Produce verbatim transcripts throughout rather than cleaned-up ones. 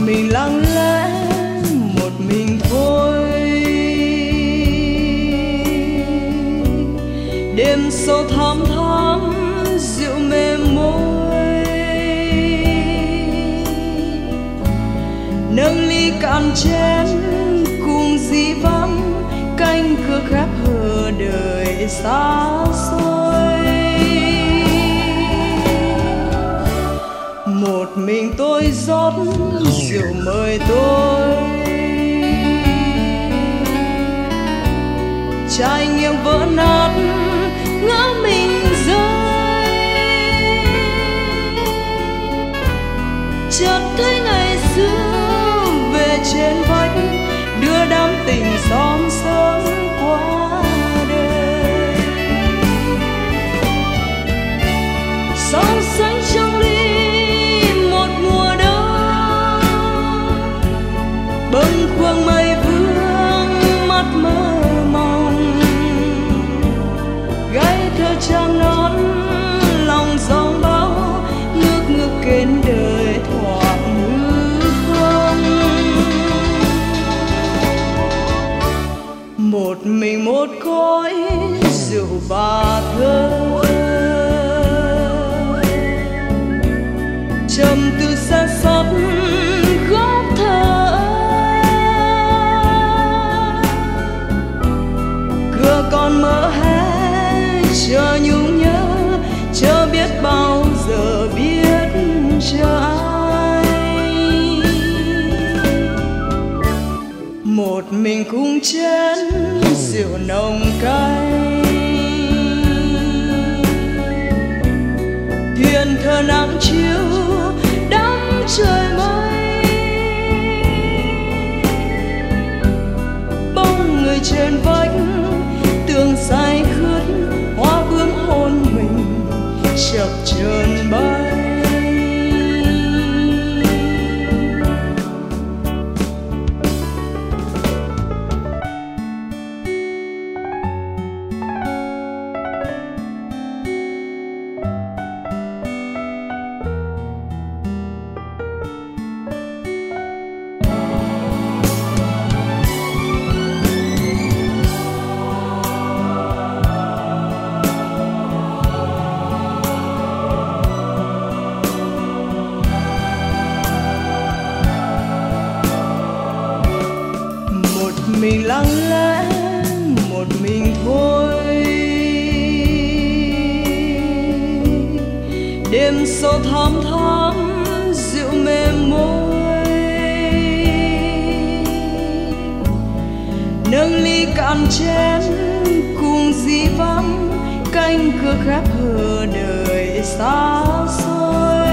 mình lặng lẽ một mình thôi. Đêm sâu thăm thắm rượu mềm môi, nâng ly cạn chén cùng dĩ vắng canh cửa khép hờ đời xa xôi. Một mình tôi rót rượu mời tôi, chai nghiêng vỡ nát ngã mình rơi. Chợt thấy ngày xưa về trên vách đưa đám tình xóm xóm qua đời. Sóng sánh trong ly một mùa đông, bâng khuâng mây vương mắt mơ mộng. Gái thơ trang nón lòng giông bão, ngước ngước kến đời thoảng hư không. Một mình một cõi rượu và thơ, trầm tư xa xót góp thở. Cửa còn mở hé chờ nhung nhớ, chờ biết bao giờ biết chờ ai. Một mình cùng chén rượu nồng cay, thuyền thơ nắng chiếu đắm trời mây. Bóng người trên vách tường say khướt, hoa bướm hôn mình chập chờn bay. Mình lặng lẽ một mình thôi. Đêm sâu thăm thắm rượu mềm môi, nâng ly cạn chén cùng dĩ vắng canh cửa khép hờ đời xa xôi.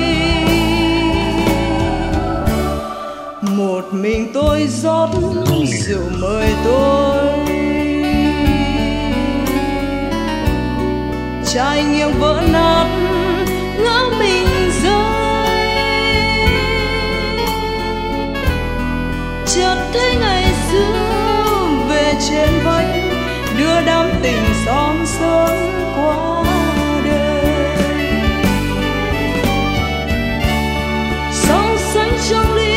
Một mình tôi rót rượu mời tôi, chai nghiêng vỡ nát ngã mình rơi. Chợt thấy ngày xưa về trên vách đưa đám tình xóm xóm qua đời. Sóng sánh trong ly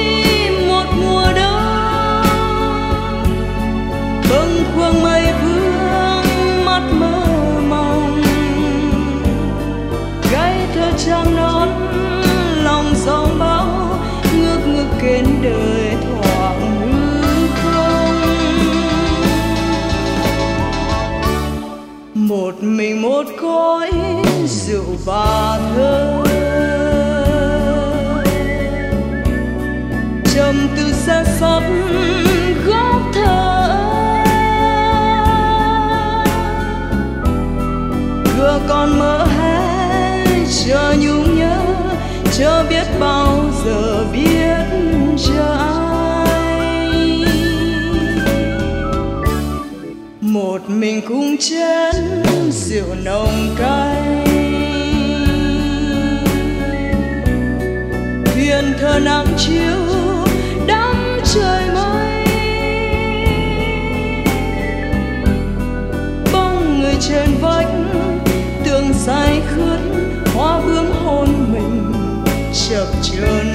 khuâng mây vương mắt mơ mộng. Gái thơ trang nón lòng giông bão, ngước ngước kến đời thoảng hư không. Một mình một cõi rượu và thơ, trầm tư xa xót góp thở. Cửa còn mở hé chờ nhung nhớ, chờ biết bao giờ biết chờ ai. Một mình cùng chén rượu nồng cay, thuyền thơ nắng chiếu đắm trời mây. Bóng người trên vách tường say khướt, hoa bướm hôn mình chập chờn